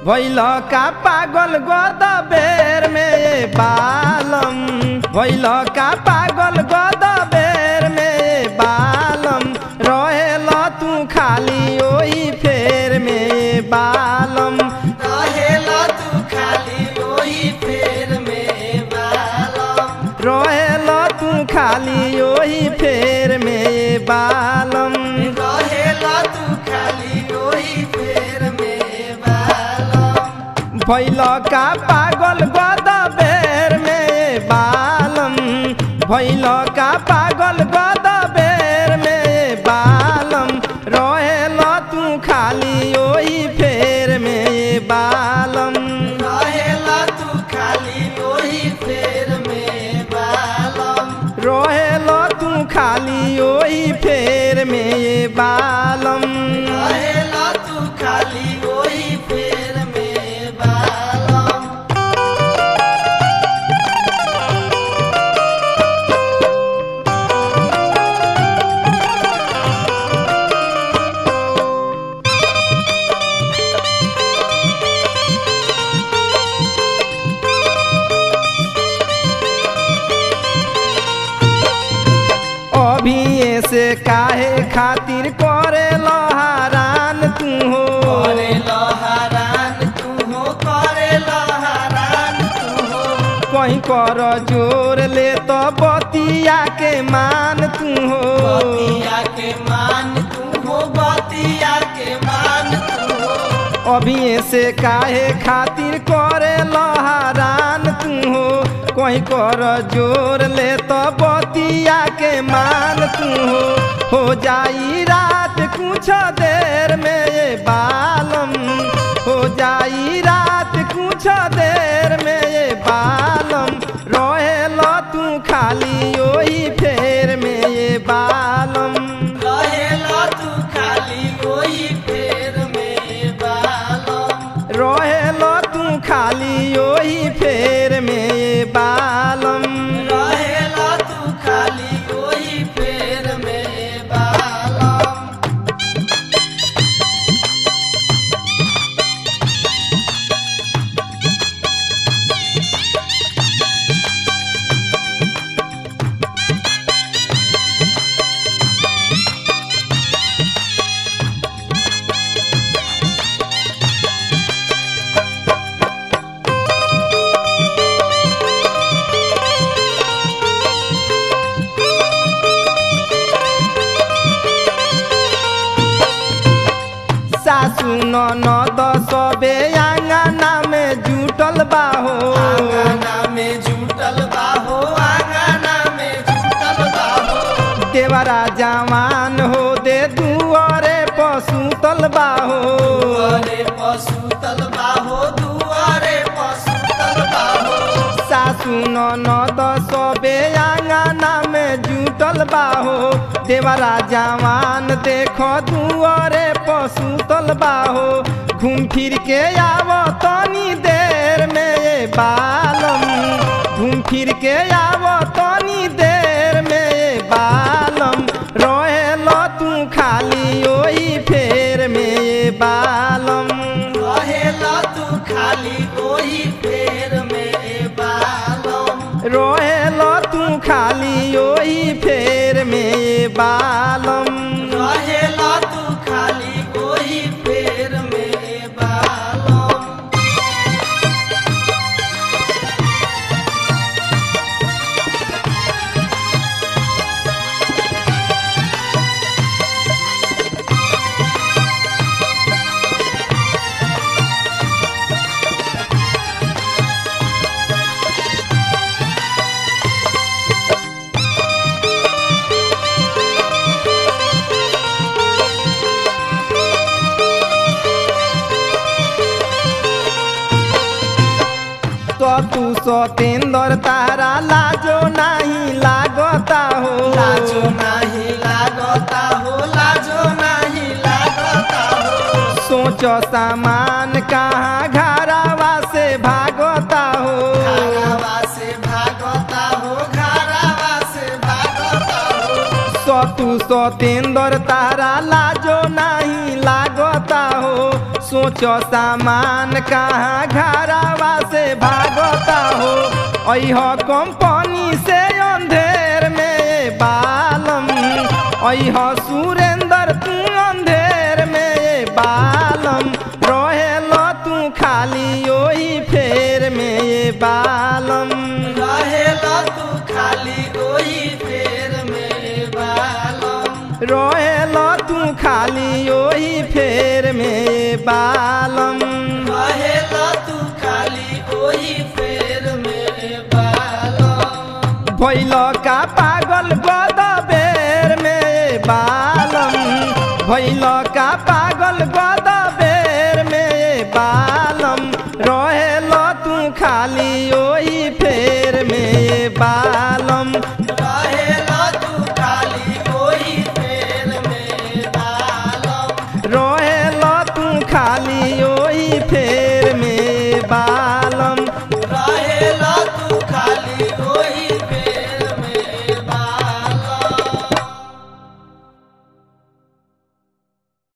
भइल का पागल गद बेर में बालम भइल का पागल गद बेर में बालम रहेल तू खाली ओही फेर में बालम रहेल तू खाली ओही फेर में बालम रहेल तू खाली ओही फेर में बालम रहेल तू खाली ओही फेर में बालम भइल का पागल गद बेर में बालम भइल का पागल गद बेर में बालम रहेल तू खाली ओही फेर में बालम रहेल तू खाली ओही फेर में बालम रहेल तू खाली ओही फेर में बालम रहेल तू खाली ओही फेर में बालम अभी से काहे खातिर करे लहरान तू हो करे लहरान तू हो करे लहरान तू हो कहीं कर जोर ले तो बतिया के मान तू हो बतिया के मान तू हो बतिया के मान तू हो अभी से काहे खातिर करे लहरान तू हो कहीं कर जोर ले तो बतिया के मान तू हो जाई रात कुछ देर में ये बालम हो जाई रात कुछ देर में ये बालम रहेल तू खाली ओही फेर में ये बालम रहेल तू खाली ओही फेर में बालम रहेल तू खाली ओही फेर में बालम रहेल तू खाली ओही फेर में बालम सासु ननद सबे आंगना में जुटल बाहो आंगना में जुटल बाहो आंगना में जुटल बाहो देवरा जवान हो दे दुआरे पसुतल बाहो दुआरे पशु तलबाहो दुआरे पशु तलबाहो सासु ननद सबे आंगना में जुटल बाहो देवरा जवान देखो दुआरे पसुतल बाहो घूम फिर के आव तनी देर में ये बालम घूम फिर के आव तनी देर में ये बालम रहेल तू खाली ओही फेर में ये बालम रहेल तू खाली ओही फेर में बालम रहेल तू खाली ओही फेर में बालम रहेल तू खाली ओही फेर में बालम तो तू सतेंद्र तारा लाजो नहीं लागता हो लाजो नहीं लागता हो लाजो नहीं लागता हो सोच सामान कहाँ घरावा से भागता हो घरावा से भागता हो घरावा से भागता हो तू सतेंद्र तारा लाजो नहीं लागता हो सोचो सामान कहाँ घरावा से भागता हो अह कंपनी से अंधेर में बालम अह सुरेंद्र तू अंधेर में बालम रहेलो तू खाली ओही फेर में बालम रहेला तू खाली ओही फेर में बालम रहेलो तू खाली ओही फेर में बालम रहेला तू खाली ओही फेर में बालम भैल का पागल गदबेर में बालम भैल का पागल गदबेर में बालम रहेलो तू खाली ओही फेर में बालम रहेला तू खाली ओही फेर में बालम रहेलो तू खाली ओही फेर में बालम रहेला